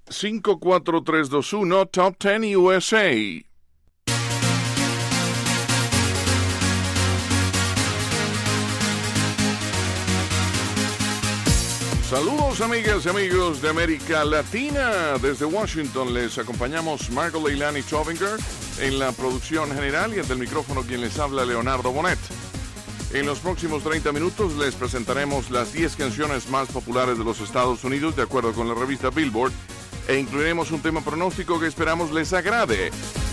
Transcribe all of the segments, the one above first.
5, 4, 3, 2, 1, Top 10 USA. Saludos amigas y amigos de América Latina. Desde Washington les acompañamos Margot Leilani Tovinger en la producción general y ante el micrófono quien les habla Leonardo Bonet. En los próximos 30 minutos les presentaremos las 10 canciones más populares de los Estados Unidos de acuerdo con la revista Billboard e incluiremos un tema pronóstico que esperamos les agrade.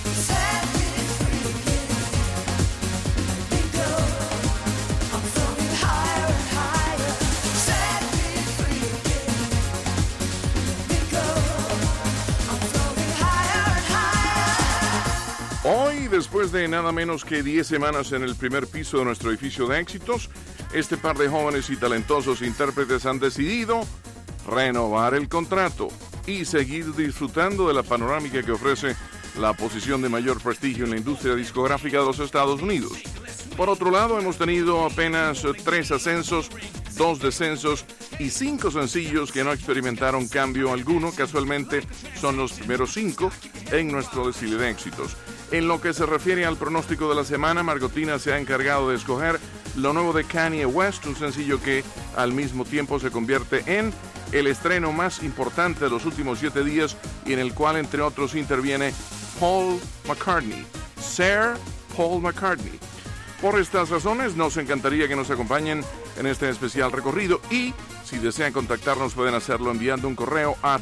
Hoy, después de nada menos que 10 semanas en el primer piso de nuestro edificio de éxitos, este par de jóvenes y talentosos intérpretes han decidido renovar el contrato y seguir disfrutando de la panorámica que ofrece la posición de mayor prestigio en la industria discográfica de los Estados Unidos. Por otro lado, hemos tenido apenas 3 ascensos, 2 descensos y 5 sencillos que no experimentaron cambio alguno. Casualmente son los primeros 5 en nuestro desfile de éxitos. En lo que se refiere al pronóstico de la semana, Margotina se ha encargado de escoger lo nuevo de Kanye West, un sencillo que al mismo tiempo se convierte en el estreno más importante de los últimos 7 días y en el cual, entre otros, interviene Paul McCartney, Sir Paul McCartney. Por estas razones, nos encantaría que nos acompañen en este especial recorrido y, si desean contactarnos, pueden hacerlo enviando un correo a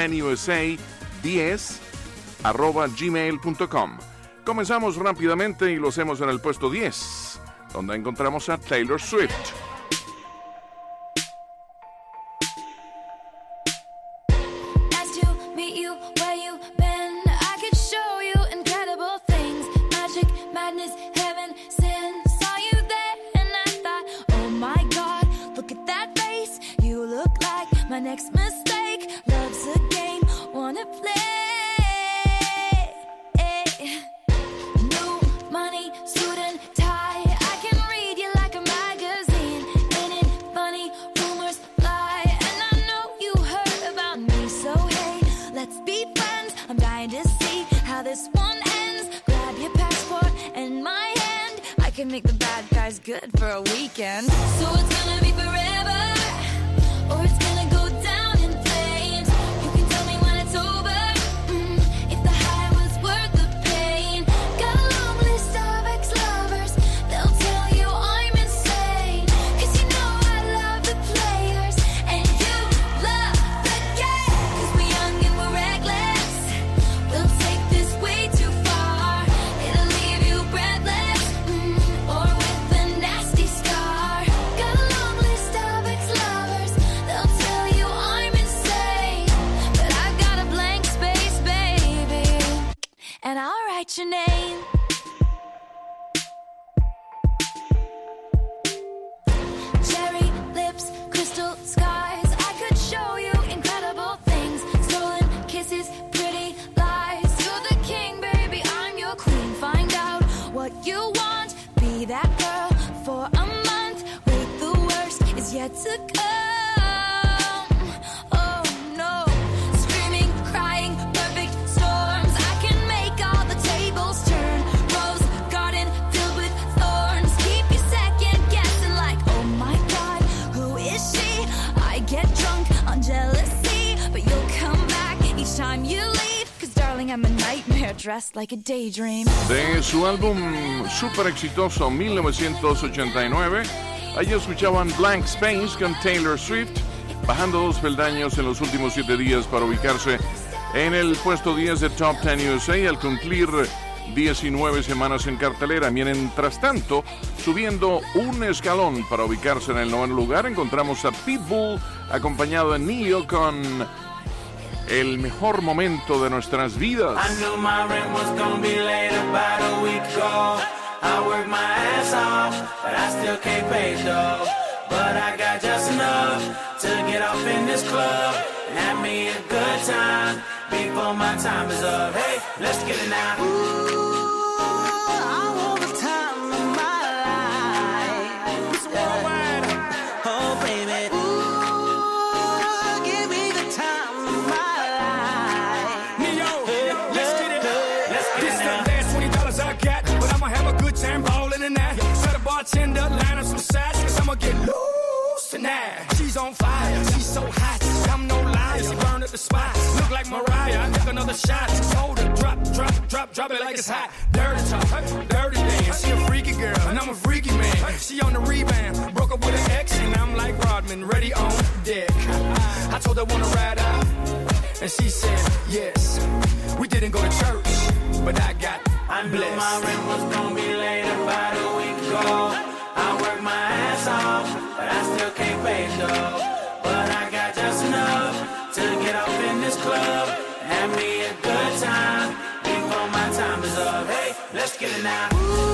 top10usa10@gmail.com. Comenzamos rápidamente y lo hacemos en el puesto 10, donde encontramos a Taylor Swift. Next mistake, love's a game, wanna play. New money, suit and tie, I can read you like a magazine. Ain't it funny, rumors fly, and I know you heard about me. So hey, let's be friends, I'm dying to see how this one ends. Grab your passport and my hand, I can make the bad guys good for a weekend. So it's gonna be forever, or it's gonna go down in flames. You can tell me when it's over, if the high was worth the pain. Got a long list of ex-lovers, they'll tell you I'm insane. 'Cause you know I love the players, and you love the game. 'Cause we're young and we're reckless, we'll take this way too far. It'll leave you breathless, or with a nasty scar. Got a long list of ex-lovers, they'll tell you I'm insane, but I've got a blank space, baby, and I'll write your name. Cherry lips, crystal skies, I could show you incredible things. Stolen kisses, pretty lies. You're the king, baby, I'm your queen. Find out what you want, be that girl for a month. Wait, the worst is yet to come. Oh no, screaming, crying, perfect storms. I can make all the tables turn. Rose garden filled with thorns. Keep you second guessing like, oh my God, who is she? I get drunk on jealousy, but you'll come back each time you leave. 'Cause darling, I'm a nightmare dressed like a daydream. De su álbum super exitoso 1989, allí escuchaban Blank Space con Taylor Swift, bajando 2 peldaños en los últimos 7 días para ubicarse en el puesto 10 de Top 10 USA al cumplir 19 semanas en cartelera. Mientras tanto, subiendo un escalón para ubicarse en el 9º lugar, encontramos a Pitbull acompañado de Neo con El mejor momento de nuestras vidas. I knew my rent was gonna be late about a week ago. I worked my ass off, but I still can't pay though. But I got just enough to get off in this club and have me a good time before my time is up. Hey, let's get it now. I want the time of my life. It's worldwide. Oh baby. Give me the time of my life. now. She's on fire, she's so hot. I'm no liar, she burned up the spot. Look like Mariah, I took another shot. Told her, drop it like it's hot. Dirty talk, dirty dance. She a freaky girl, and I'm a freaky man. She on the rebound, broke up with an ex, and I'm like Rodman, ready on deck. I told her wanna ride out, and she said yes. We didn't go to church, but I got I knew blessed. my rent was gonna be late about a week ago. I worked my ass off, but I still can't pay it though. But I got just enough to get off in this club. Have me a good time before my time is up. Hey, let's get it now.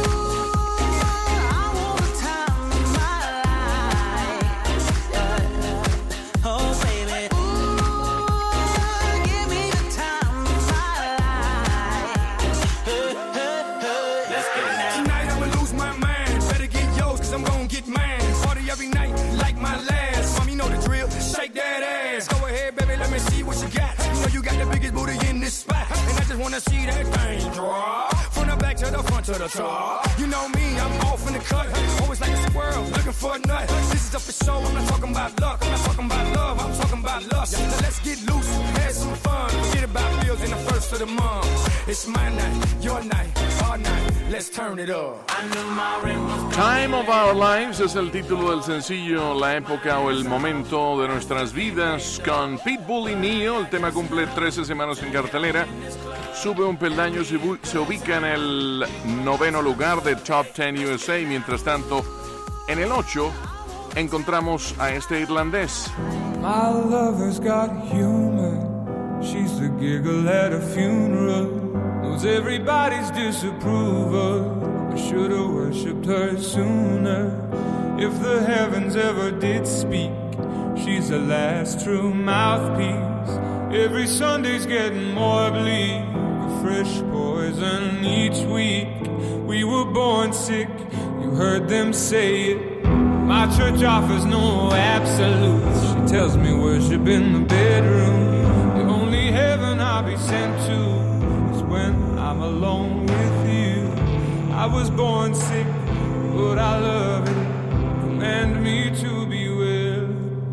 Wanna see that thing drop from the back to the front to the top. You know me, I'm off in the cut. Always like a squirrel, looking for a nut. This is up for show, I'm not talking about luck. I'm not talking about love, I'm talking about lust. So let's get loose, have some fun. Forget about bills in the first of the month. It's my night, your night, our night. Let's turn it up. I knew my rent was Time of Our Lives es el título del sencillo, la época o el momento de nuestras vidas. Con Pitbull y Neo, el tema cumple 13 semanas en cartelera. Sube un peldaño, se ubica en el 9º lugar de Top 10 USA. Mientras tanto, en el 8 encontramos a este irlandés. My lover's got humor. She's the giggle at a funeral. Knows everybody's disapproval. I should have worshipped her sooner. If the heavens ever did speak, she's the last true mouthpiece. Every Sunday's getting more bleak. Fresh poison each week. We were born sick, you heard them say it. My church offers no absolutes. She tells me worship in the bedroom. The only heaven I'll be sent to is when I'm alone with you. I was born sick, but I love it. Command me to be well.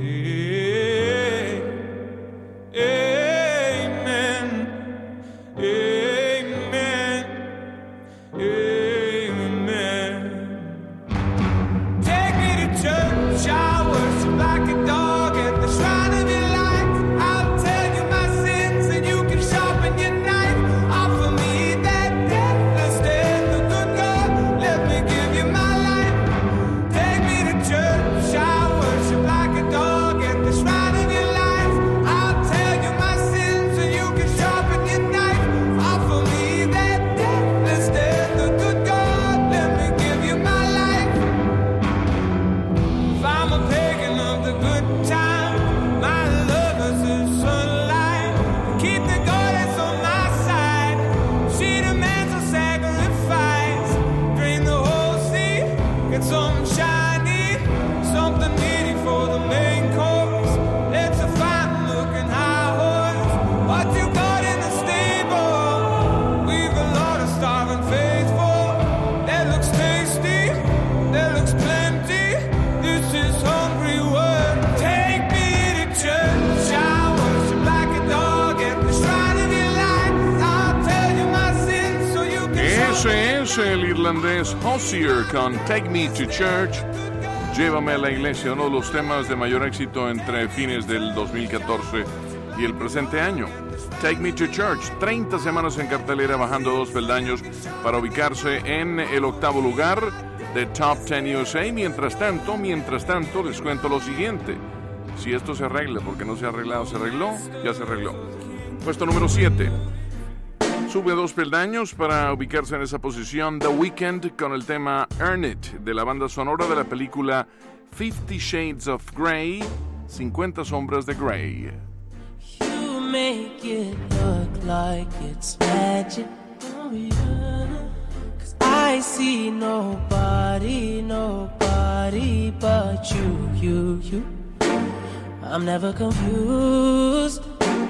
Amen. Amen. Amen. Take me to church, I worship like a dog at the shrine of your life. I'll tell you my sins and you can sharpen your knife. Offer me that deathless death, the good God, let me give you my life. Take me to church, I worship like a dog at the shrine of your life. I'll tell you my sins and you can sharpen your knife. Offer me that deathless death, the good God, let me give you my life. If I'm a pagan of the good time, my lover's the sunlight. Keep the goddess on my side. She demands a sacrifice. Drain the whole sea, get something shiny, something meaty for the main course. Let's a fine looking high horse. What you got in the stable? We've a lot of starving faithful. That looks tasty, that looks plenty. This is hungry work. Take me to church. I worship like a dog at the shrine of your life. I'll tell you my sins so you can Ese es el irlandés Hozier con Take Me to Church. Llévame a la iglesia, uno de los temas de mayor éxito entre fines del 2014 y el presente año. Take Me to Church, 30 semanas en cartelera, bajando 2 peldaños para ubicarse en el 8º lugar de Top 10 USA. Mientras tanto, les cuento lo siguiente. Si esto se arregla, porque no se ha arreglado, se arregló, ya se arregló. Puesto número 7. Sube 2 peldaños para ubicarse en esa posición The Weeknd con el tema Earn It, de la banda sonora de la película 50 Shades of Grey, 50 sombras de Grey. You make it look like it's magic. Oh, yeah. 'Cause I see nobody but you. I'm never confused.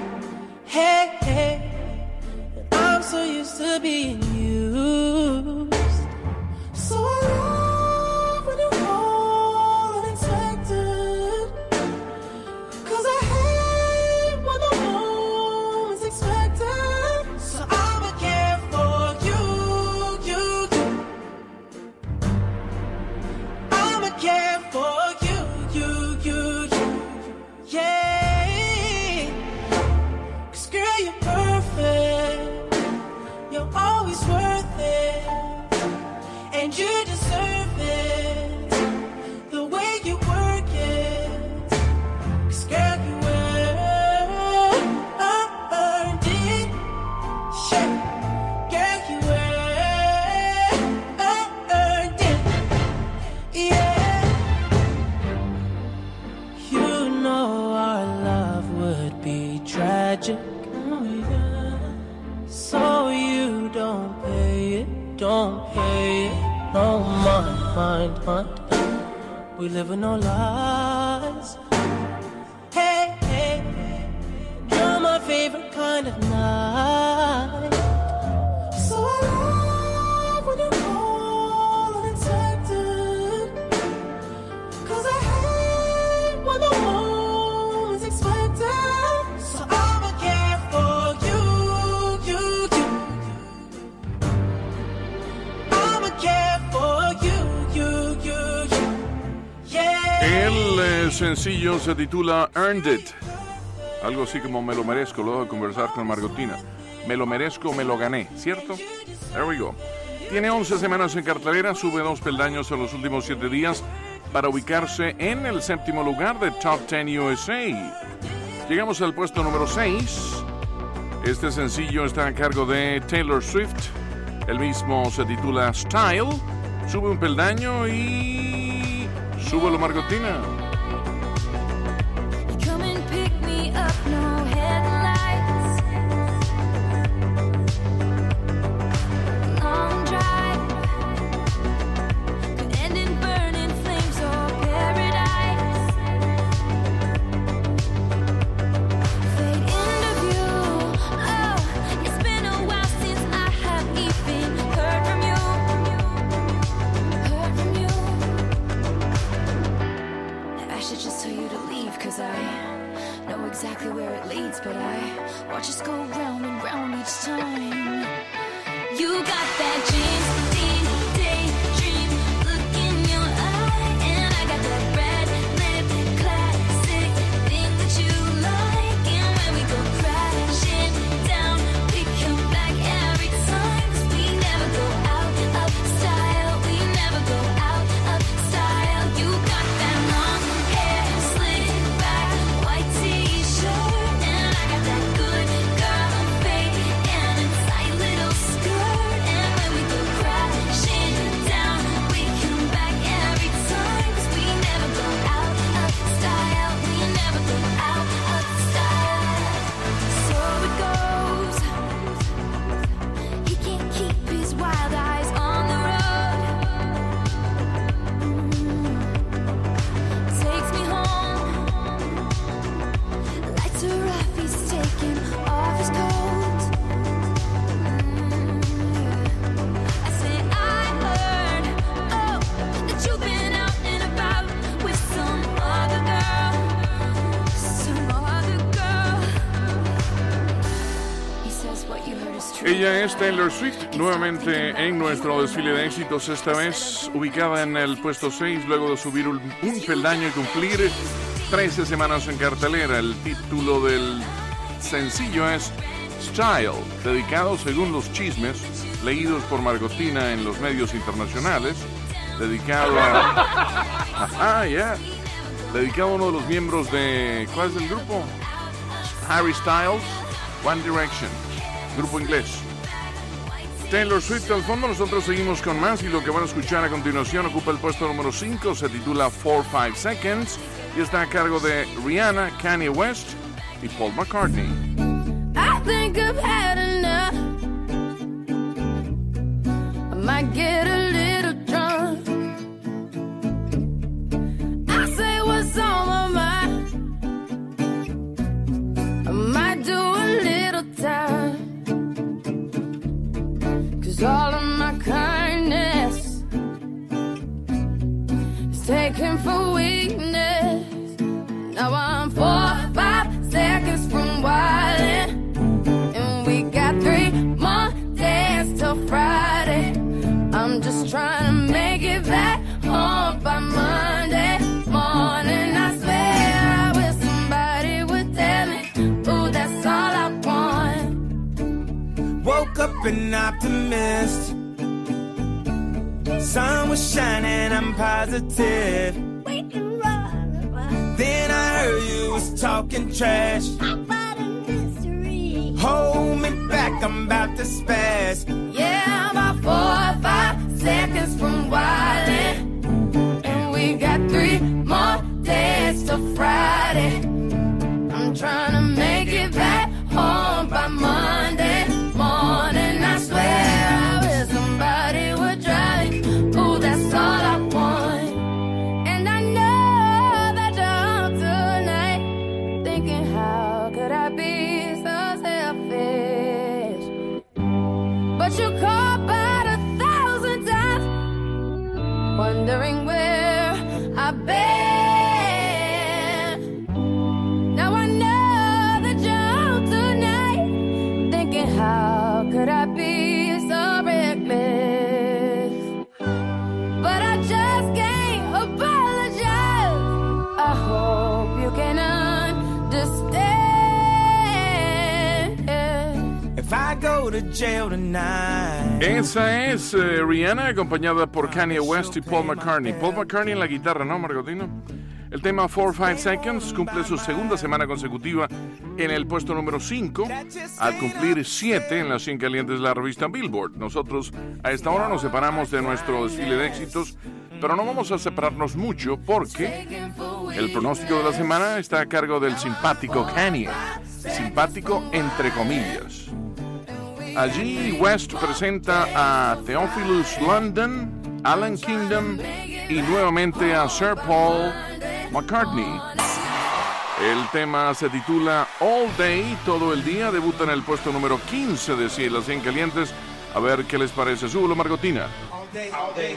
Hey, I'm so used to being used. So I love when you call unexpected. magic. So you don't pay it. No, mind. We live in no lies. Hey, you're my favorite kind of night. So I love when you call unexpected. 'Cause I hate when the one's expected. So I'ma care for you. I'ma care for you. El sencillo se titula Earned It. Algo así como me lo merezco, luego de conversar con Margotina. Me lo merezco, me lo gané, ¿cierto? There we go. Tiene 11 semanas en cartelera, sube 2 peldaños en los últimos 7 días para ubicarse en el 7º lugar de Top 10 USA. Llegamos al puesto número 6. Este sencillo está a cargo de Taylor Swift. El mismo se titula Style. Sube un peldaño y... súbelo, Margotina. Come and pick me up, no headlights. Long drive could end in burning flames or paradise. Fade into view. Oh, it's been a while since I have even heard from you. I should just tell you to leave, 'cause I know exactly where it leads, but I watch us go round and round each time. You got that James Dean daydream look in your eye, and I got that red lip classic thing that you like. And when we go crashing down, we come back every time, 'cause we never go out of style. We never go out of style. You got that long hair slick back, white t-shirt, and I got that good girl fade and a tight little skirt. And when we go crashing down, we come back every time, 'cause we never go out of style. We never go out of style. So it goes. He can't keep his wild eyes on the road. Takes me home. Lights are off, he's taking off his coat. I say I heard, oh, that you've been out and about with some other girl. He says what you heard is true. Ella es Taylor Swift, nuevamente en nuestro desfile de éxitos, esta vez ubicada en el puesto 6, luego de subir un peldaño y cumplir 13 semanas en cartelera. El título del sencillo es Style, dedicado, según los chismes leídos por Margotina en los medios internacionales, dedicado a... dedicado a uno de los miembros de... ¿cuál es el grupo? Harry Styles, One Direction, grupo inglés. Taylor Swift al fondo, nosotros seguimos con más y lo que van a escuchar a continuación ocupa el puesto número 5, se titula 4-5 Seconds y está a cargo de Rihanna, Kanye West y Paul McCartney. I think I've had enough. I might get a little drunk. I say what's on my mind. I might do a little time. 'Cause all of my kindness is taken for weakness. Now I'm 4-5 seconds from wildin'. And we got 3 more days till Friday. I'm just trying to make it back home by Monday morning. I swear I wish somebody would tell me, ooh, that's all I want. Woke up an optimist. Sun was shining, I'm positive. Then I heard you was talking trash. Hold me back, I'm about to spaz. Yeah, I'm about 4 or 5 seconds from wildin'. And we got 3 more days till Friday. I'm trying to make it back thinking, how could I be so selfish? But you call about 1,000 times, wondering where I've been. Now I know that you're home tonight, thinking, how could I be so reckless? But I just can't apologize. I hope you can understand. If I go to jail tonight. Esa es Rihanna, acompañada por Kanye West y Paul McCartney. Paul McCartney en la guitarra, ¿no, Margotino? El tema 4-5 Seconds cumple su segunda semana consecutiva en el puesto número 5, al cumplir 7 en las 100 calientes de la revista Billboard. Nosotros a esta hora nos separamos de nuestro desfile de éxitos, pero no vamos a separarnos mucho porque el pronóstico de la semana está a cargo del simpático Kanye. Simpático entre comillas. Allí West presenta a Theophilus London, Alan Kingdom y nuevamente a Sir Paul McCartney. El tema se titula All Day, todo el día. Debuta en el puesto número 15 de las 100 calientes. A ver qué les parece. Súbelo, Margotina. All day, all day.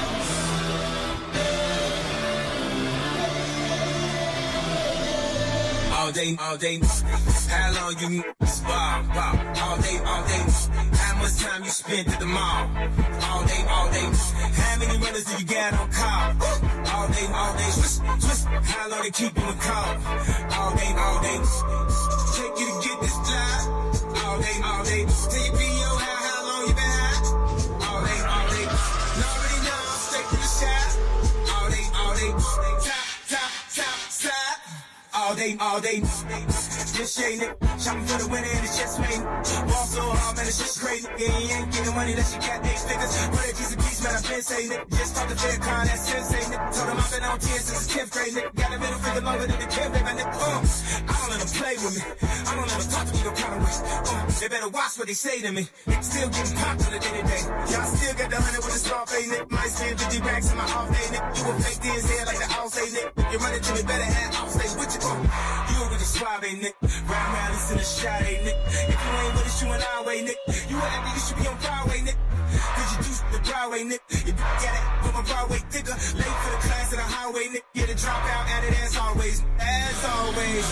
All day, all day. How long you wow, wow. All day, all day. How much time you spent at the mall? All day, all day. How many runners do you got on call? All day, all day. Twist, twist. How long they keep you in call? All day, all day. Take you to get this job. All day, all day. Till you be your how long you been high? All day, all day. Already know, straight to the shop. All day, all day. Top, top, top, top. All day, all day. This shade, nigga. Shopping for the winner and it's just made. Ball so hard, man, it's just crazy. Yeah, you ain't getting money unless you got 8 figures. Put a piece of peace, man, I've been saying it. Just talk to Fair Con, that's sensei, nigga. Told him I've been on 10 since the 10th grade, nigga. Got a middle finger longer than the Kim, baby, nigga. I don't let them play with me. I don't let them talk to me no kind of way. They better watch what they say to me. Niggas still getting popped on the day to day. Y'all still got the 100 with a straw fade, nigga. Might spend 50 racks in my off day, nigga. You a fake DNZ like the all say, nigga. You run it to me, better have off stay with you. You a really suave, nigga. Round round, it's in the shot, nigga. If you ain't with us, you an our way, nigga. You an empty, you should be on Broadway, nigga. Did you do the Broadway, nigga? You got it with my Broadway digger. Late for the class in the highway, nigga. Get a drop out at it as always. As always.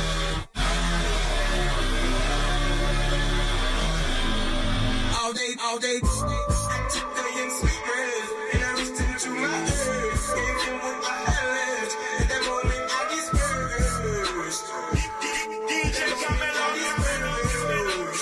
All day, all day. Took the young sweet bread, and I reached into my earth. Gave him with my eyelids. At that moment, I get spurs. DJ coming on these spurs.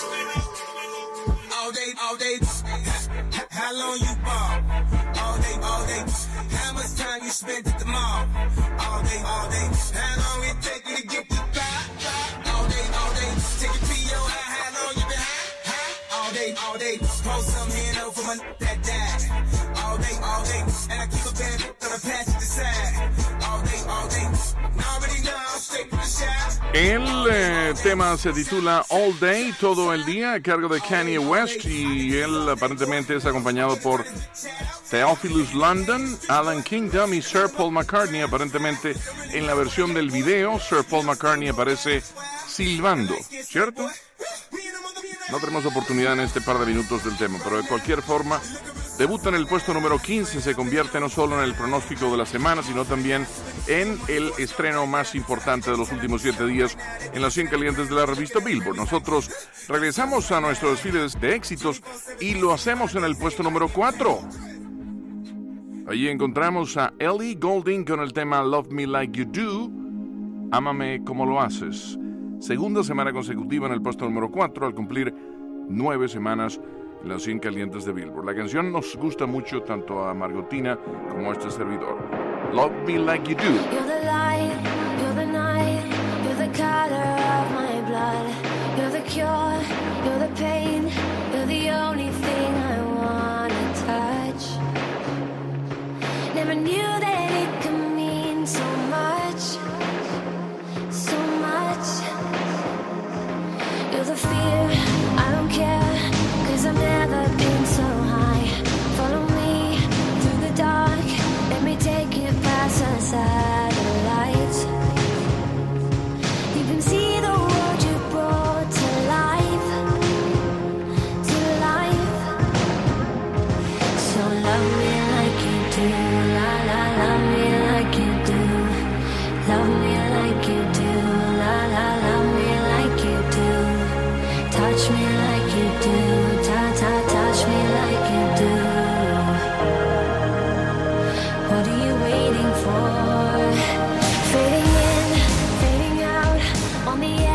All day, all day. How long you ball? All day, all day. How much time you spent at the mall? All day, all day. How long it take you to get the vibe? All day, all day. Take a PO, how long you been high? All day, all day. Post some hand over my that died. All day, all day. And I keep a bad on the passenger side. All day, all day. Already know I'm straight from the shop. El tema se titula All Day, todo el día, a cargo de Kanye West, y él aparentemente es acompañado por Theophilus London, Alan Kingdom y Sir Paul McCartney. Aparentemente en la versión del video, Sir Paul McCartney aparece silbando, ¿cierto? No tenemos oportunidad en este par de minutos del tema, pero de cualquier forma, debuta en el puesto número 15, se convierte no solo en el pronóstico de la semana, sino también en el estreno más importante de los últimos 7 días en las 100 calientes de la revista Billboard. Nosotros regresamos a nuestro desfile de éxitos y lo hacemos en el puesto número 4. Allí encontramos a Ellie Goulding con el tema Love Me Like You Do, Ámame Como Lo Haces. Segunda semana consecutiva en el puesto número 4 al cumplir 9 semanas en las 100 calientes de Billboard. La canción nos gusta mucho tanto a Margotina como a este servidor. Love Me Like You Do. You're the light, you're the night, you're the color of my blood. You're the cure, you're the pain, you're the only thing I wanna touch. Never knew that it could mean so much, so much. You're the fear, I don't care, 'cause I've never been so high. Follow me through the dark, let me take you past the satellites. You've been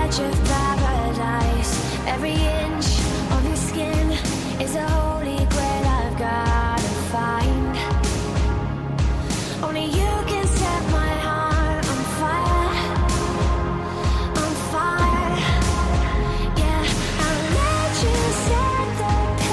edge of paradise. Every inch of your skin is a holy grail I've gotta find. Only you can set my heart on fire, on fire. Yeah, I'll let you set the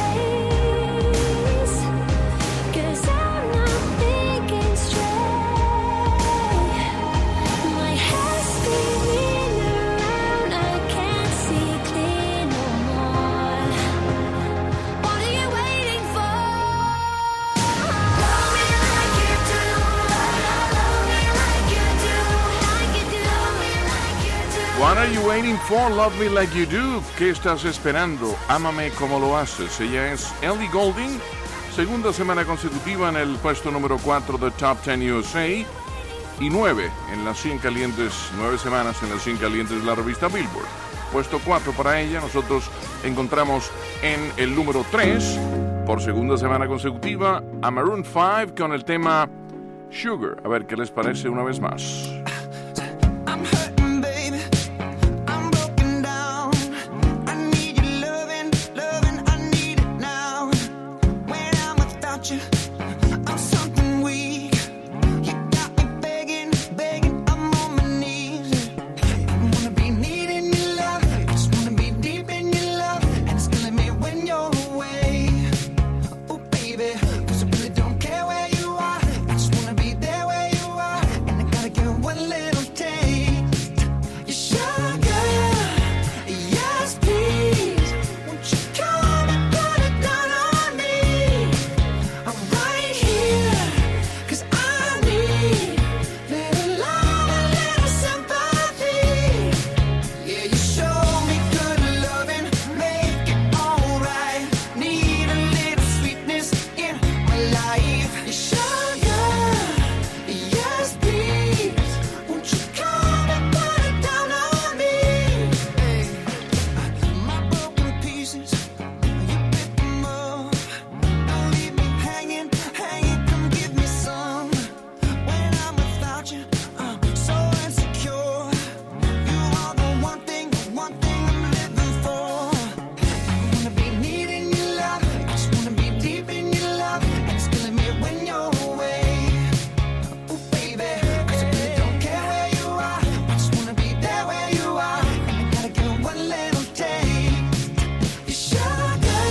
pace, 'cause I'm not thinking straight. My head's spinning around, I can't see clear no more. What are you waiting for? Love me like you do, love me like you do, like you do, love me like you do. What are you waiting for? Love me like you do. ¿Qué estás esperando? Ámame como lo haces. Ella es Ellie Goulding. Segunda semana consecutiva en el puesto número 4 de Top 10 USA. Y 9 en las 100 calientes, 9 semanas en las 100 calientes de la revista Billboard. Puesto 4 para ella. Nosotros encontramos en el número 3, por segunda semana consecutiva, a Maroon 5 con el tema Sugar. A ver qué les parece una vez más. I'm hurting, baby. I'm broken down. I need your loving, loving. I need it now. When I'm without you, I'm something weak. You got me begging, begging. I'm on my knees. I wanna be needing your love. Just wanna be deep in your love. And it's killing me when you're away. Oh, baby, 'cause I really don't care where you are. I just wanna be there where you are. And I gotta give one little taste. Your sugar, yes please. Won't you come and put it down on me? I'm right here, 'cause I need little love and little sympathy. Yeah, you show me good loving, make it alright. Need a little sweetness in my life. Your sugar, yes please. Won't you come and put it down on me? Hey, my broken pieces, you pick them up. Don't leave me hanging, hanging. Come give me some. When I'm without you, I'm so insecure. You are the one thing I'm living for. I wanna be needing your love. I just wanna be deep in your love. And it's killing me when you're away. Oh, baby, 'cause I really don't care where you are. I just wanna be there where you are. And I gotta give one little taste. Your sugar,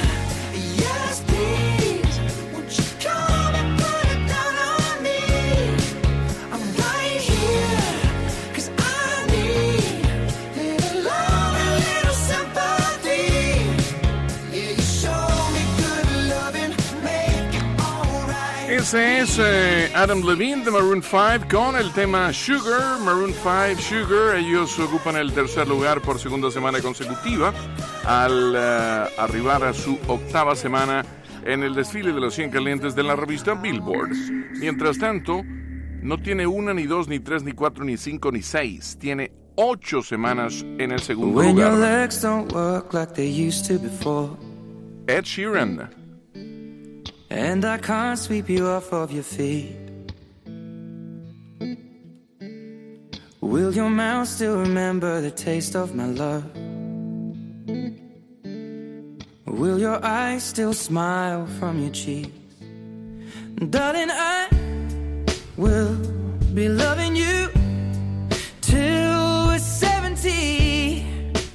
yes please. Won't you come and put it down on me? I'm right here, 'cause I need little love and little sympathy. Yeah, you show me good loving, make it alright. Ese es Adam Levine de Maroon 5 con el tema Sugar. Maroon 5, Sugar. Ellos ocupan el tercer lugar por segunda semana consecutiva al arribar a su octava semana en el desfile de los 100 calientes de la revista Billboard. Mientras tanto, no tiene una, ni dos, ni tres, ni cuatro, ni cinco, ni seis. Tiene 8 semanas en el segundo When your lugar. legs don't work like they used to before, Ed Sheeran. and I can't sweep you off of your feet, will your mouth still remember the taste of my love? Will your eyes still smile from your cheeks? Darling, I will be loving you till we're 70.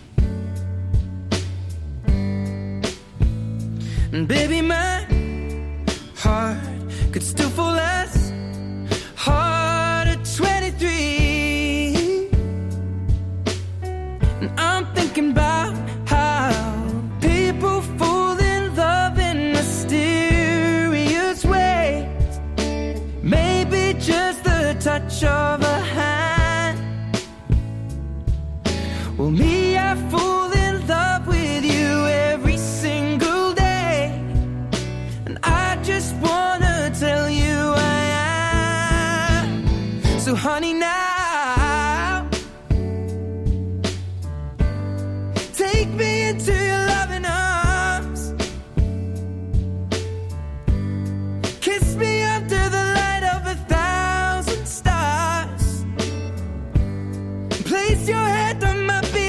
And baby, my heart could still fall as hard at 23. And I'm thinking about how people fall in love in mysterious ways. Maybe just the touch of a hand. Well, me, I fall in love with you every single day. And I just wanna tell you I am. So honey, now take me into your loving arms. Kiss me under the light of 1,000 stars. Place your head on my beat.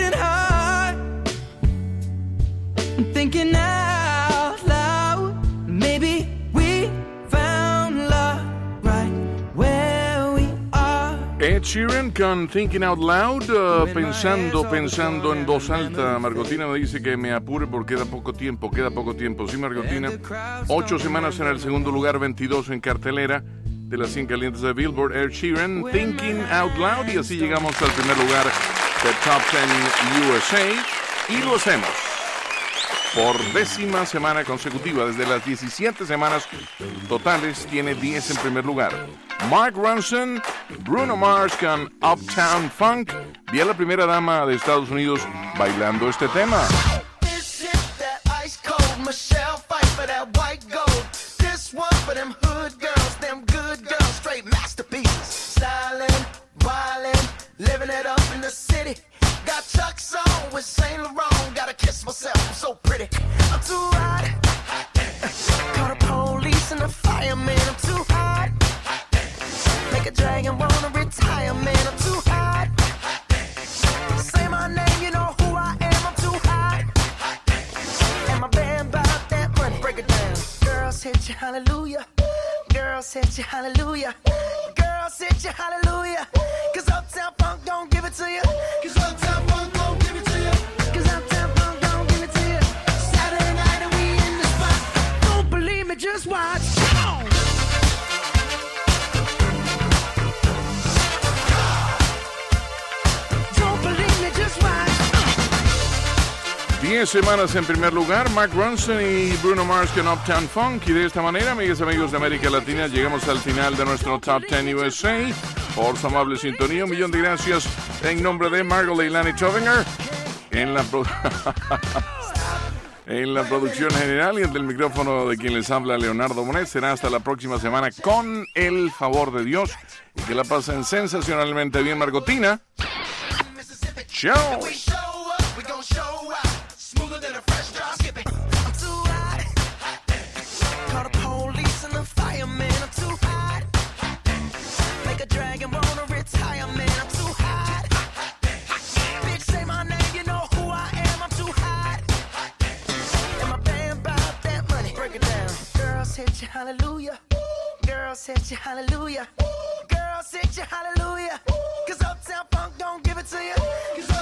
Sheeran con Thinking Out Loud, pensando en voz alta. Margotina me dice que me apure porque queda poco tiempo. Sí, Margotina. 8 semanas en el segundo lugar, 22 en cartelera de las 100 calientes de Billboard. Ed Sheeran, Thinking Out Loud, y así llegamos al primer lugar de Top 10 USA, y lo hacemos por 10ª semana consecutiva. Desde las 17 semanas totales tiene 10 en primer lugar. Mark Ronson, Bruno Mars con Uptown Funk. Vi a la primera dama de Estados Unidos bailando este tema. This hit that ice cold Michelle fight for that white gold. This one for them hood girls, them good girls, straight masterpieces. Stylin', wildin', living it up in the city. Got Chuck's on with Saint Laurent. Gotta kiss myself, I'm so pretty. I'm too hot. Call the police and the fireman. I'm too hot. Make a dragon wanna retire, man. I'm too hot. Say my name, you know who I am. I'm too hot. And my band bought that money. Break it down. Girls hit you, hallelujah. Girls hit you, hallelujah. Girls hit you, hallelujah. Cause Uptown Funk don't give it to you. Cause Uptown Funk don't give it to you. Cause Uptown Funk don't give it to you. Saturday night and we in the spot. Don't believe me, just watch. Come on. Don't believe me, just watch. 10 semanas en primer lugar, Mark Ronson y Bruno Mars con Uptown Funk. Y de esta manera, amigas y amigos de América Latina, llegamos al final de nuestro Top 10 USA. Por su amable sintonía, un millón de gracias en nombre de Margot Leilani Tovinger en la producción general, y ante el micrófono de quien les habla, Leonardo Bonet. Será hasta la próxima semana, con el favor de Dios, y que la pasen sensacionalmente bien, Margotina. Chao. We show up, we gon' show out. Smoother than a fresh drop. Skip it. I'm too hot. Call the police and the fireman. I'm too hot. Make a dragon wanna retire, man. I'm too hot. Bitch, say my name, you know who I am. I'm too hot. And my band bought that money. Break it down. Girls hit you, hallelujah. Girls hit you, hallelujah. Girls hit you, hallelujah. Cause Uptown Funk don't give it to you. Cause